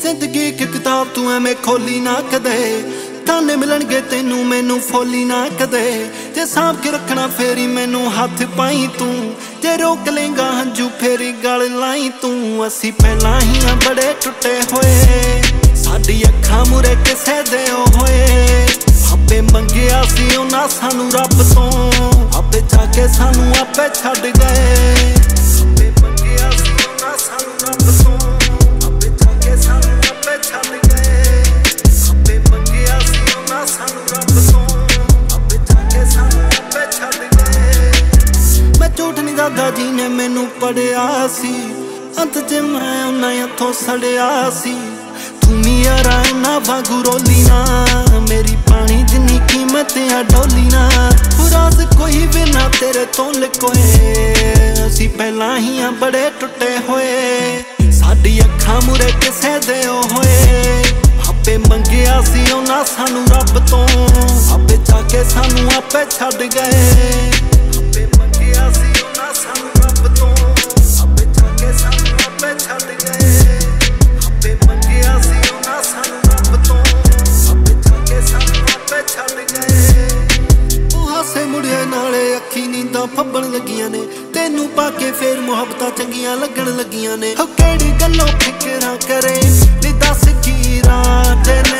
जिंदगी की किताब तू एवें खोली ना कदे, ताने मिलणगे तेनू मैनू फोली ना कदे। जे सांभ के रखना फेरी मैनू हथ पाई तू, जे रोक लेंगा हंजू फेरी गल लाई तू। असी पहला ही हाँ बड़े टुटे होए, साडी अखां मुरे किसे दे होए। आपे मंगिया सी उन्हां सानू रब तो, आपे जाके सानू आपे छड्ड गए। आपे मंगिया सी उन्हां सानू रब तो, आपे जाके सानू आपे छड्ड गए। आपे मंगिया सी उन्हां सानू रब तो, आपे जाके सानू आपे छड्ड गए। मैं झूठ नहीं दादा जी ने मैनू पढ़िया सी, अंत च मैं उन्हां हथों सड़िया सी। तू यारा इन्ना वांगू रोली ना, मेरी पानी जिन्नी कीमत आ डोली ना। राज कोई भी ना तेरे तो लुकोए, असी पहला ही हाँ बड़े टुटे होए। साडी अखां मुरे किसे दे होए, आपे मंगिया सी उन्हां सानू रब तो, आपे जाके सानू आपे छड्ड गए। आपे मंगिया सी उन्हां सानू रब तो, आपे जाके सानू आपे छड्ड गए। आपे मंगिया सी उन्हां सानू रब तो, आपे जाके सानू आपे छड्ड गए। ਉਹ ਹਾਸੇ ਮੁੜਿਆ ਨਾਲੇ ਅੱਖੀ ਨੀਂਦਾਂ ਫੱਬਣ ਲੱਗੀਆਂ ਨੇ, ਤੈਨੂੰ ਪਾ ਕੇ ਫੇਰ ਮੁਹੱਬਤਾਂ ਚੰਗੀਆਂ ਲੱਗਣ ਲੱਗੀਆਂ ਨੇ। ਹੋ ਕਿਹੜੀ ਗੱਲੋਂ ਫਿਕਰਾਂ ਕਰੇ ਨੀ ਦੱਸ ਕੀ ਰਾਤ ਨੇ।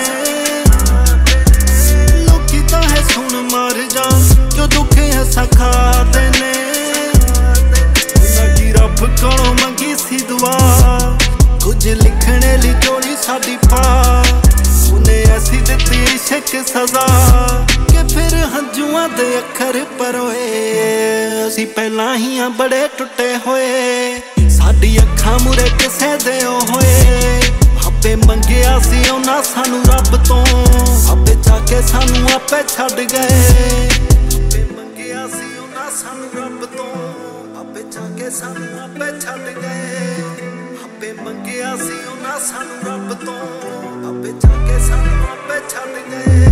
ਲੋਕੀ ਤਾਂ ਹੈ ਸੁਣ ਮਰ ਜਾ ਜੋ ਦੁੱਖ ਹੈ ਸਖਾਤੇ ਨੇ। ਲੱਗੀ ਰੱਬ ਕੋਲੋਂ ਮੰਗੀ ਸੀ ਦੁਆ, ਕੁਝ ਲਿਖਣੇ ਲਈ ਝੋਲੀ ਸਾਡੀ ਪਾ। ਉਹਨੇ ਐਸੀ ਦਿੱਤੀ ਇਸ਼ਕ ਸਜ਼ਾ ਕਿ ਫਿਰ ਹੰਝੂਆਂ ਦੇ ਅੱਖਰ ਪਰੋਏ। ਅਸੀਂ ਪਹਿਲਾਂ ਹੀ ਆਂ ਬੜੇ ਟੁੱਟੇ ਹੋਏ, ਸਾਡੀ ਅੱਖਾਂ ਮੁਰੇ ਕਿਸੇ ਦੇ ਹੋਏ। ਆਪੇ ਮੰਗਿਆ ਸੀ ਉਹਨਾਂ ਸਾਨੂੰ ਰੱਬ ਤੋਂ, ਆਪੇ ਜਾ ਕੇ ਸਾਨੂੰ ਆਪੇ ਛੱਡ ਗਏ। ਆਪੇ ਮੰਗਿਆ ਸੀ ਉਹਨਾਂ ਸਾਨੂੰ ਰੱਬ ਤੋਂ, ਆਪੇ ਜਾ ਕੇ ਸਾਨੂੰ ਆਪੇ ਛੱਡ ਗਏ। ਆਪੇ ਮੰਗਿਆ ਸੀ ਉਹਨਾਂ ਸਾਨੂੰ ਰੱਬ ਤੋਂ, ਆਪੇ ਜਾ ਕੇ ਸਾਨੂੰ ਆਪੇ ਛੱਡ ਗਏ।